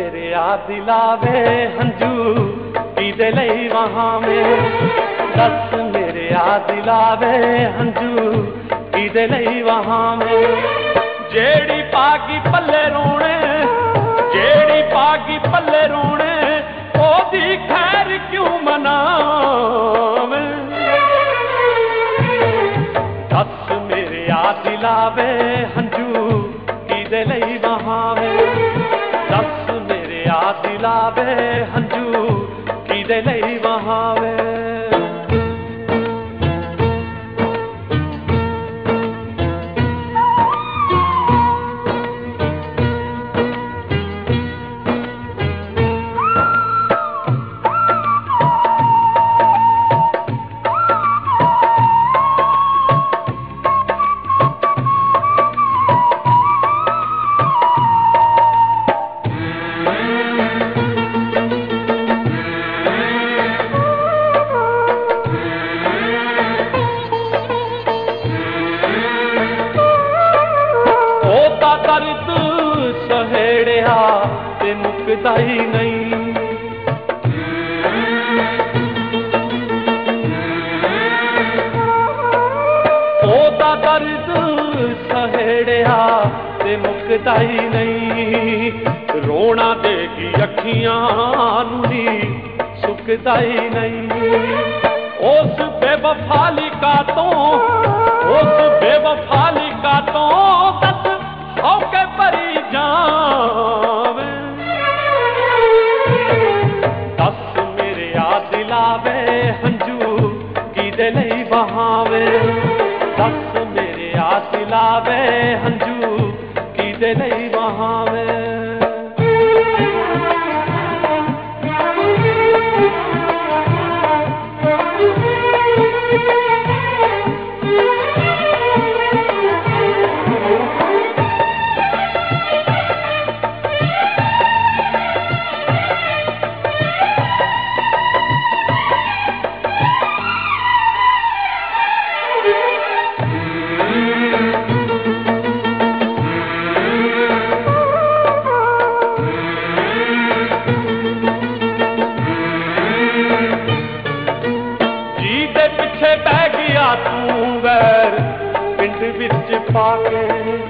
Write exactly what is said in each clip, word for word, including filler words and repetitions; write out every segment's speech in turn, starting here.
मेरे आ दिलावे हंजू पीदे लई वहां में। दस मेरे आ दिलावे हंजू पीदे लई वहां में। जेड़ी पागी पल्ले रोने, जेड़ी पागी पल्ले रोने, ओदी खैर क्यों मनावे। दस मेरे आ दिलावे हंजू पीदे लई वहां में। दस मेरे आ दिलावे हंजू पीदे लई वहां में। दर्द सहेड़िया ते मुकदा ही नहीं। ओदा दर्द सहेड़िया ते मुकदा ही नहीं। रोना देगी अखियां नूं सुकदा ही नहीं। उस बेवफाली का तो, उस बेवफाली का तो होके परी जावे। दस मेरे आ दिलावे हंजू कीदे लई बहावे। दस मेरे आ दिलावे हंजू कीदे लई बहावे। बह गया तू वैर पिंड विच पाके।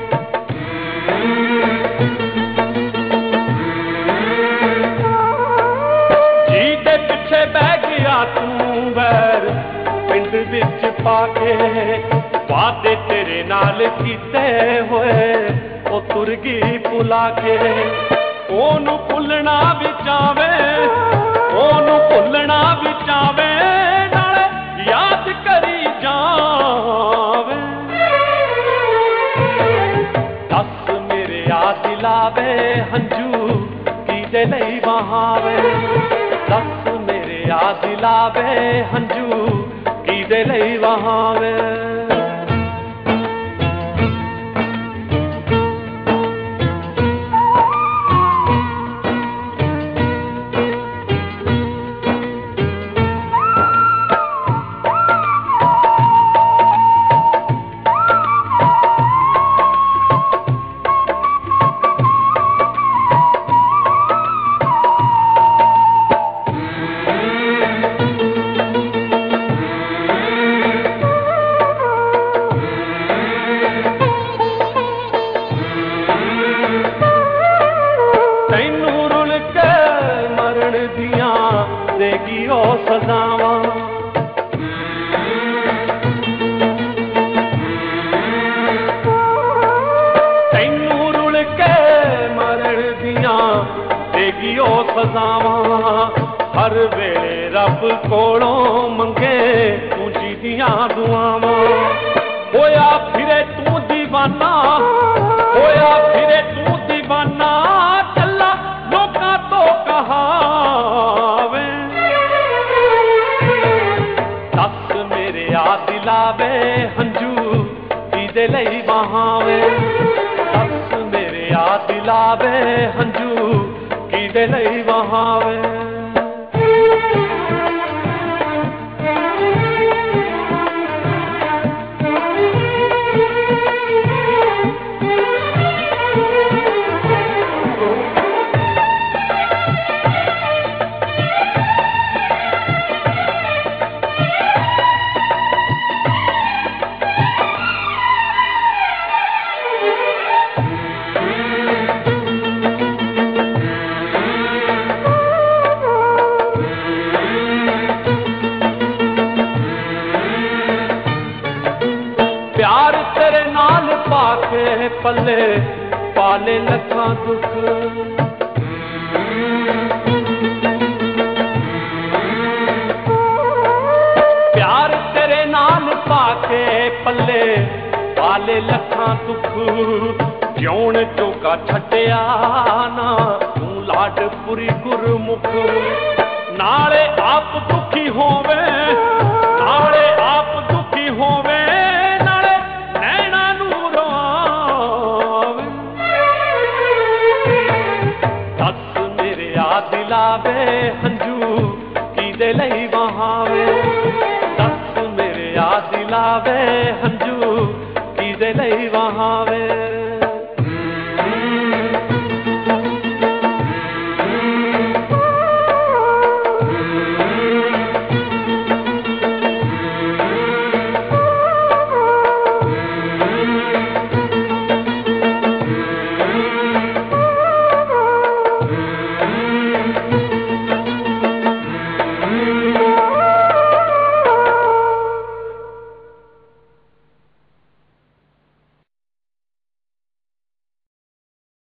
जी दे पिछे बह गया तू वैर पिंड विच पाके। वादे तेरे नाल कीते होए ओ तुर गई भुला के। ओनू भुलना भी चावे, ओनू भुलना भी चावे, याद करी जावे। दस मेरे आ दिलावे हंजू कीदे लई बहावे। दस मेरे आ दिलावे हंजू कीदे लई बहावे। देगी ओ सजावा। तैनू रुल के मरण दिया देगी ओ सजावा। हर वेले रब कोलों मंगे तुझी दियां दुआवां। होया फिरे तू दीवाना, होया फिरे तू दीवाना, चला लोकां तो कहावे। दस मेरे आ दिलावे हंजू कीदे लई बहावे। दस मेरे आ दिलावे हंजू कीदे लई बहावे। प्यार तेरे नाल पाके पल्ले पाले लखां दुख। प्यार तेरे नाल पाके पल्ले पाले लखां दुख। जिउण जोगा छड्डिया ना तू लाडपुरी गुरमुख। नाले आप दुखी होवे, नाले आप दुखी होवे, नाले नैना नूं रोवे। दस मेरे आ दिला वे हंझू किदे लई वहावे। दस मेरे आ दिला वे हंझू किदे लई वहावे।